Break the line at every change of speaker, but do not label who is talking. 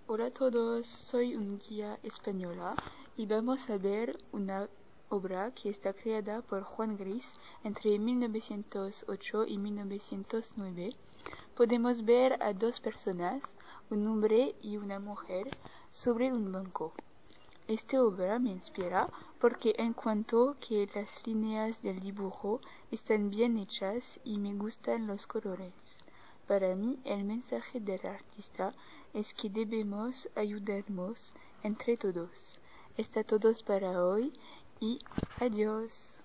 Hola a todos, soy un guía española y vamos a ver una obra que está creada por Juan Gris entre 1908 y 1909. Podemos ver a dos personas, un hombre y una mujer, sobre un banco. Esta obra me inspira porque encuentro que las líneas del dibujo están bien hechas y me gustan los colores. Para mí, el mensaje del artista es que debemos ayudarnos entre todos. Está todo para hoy y adiós.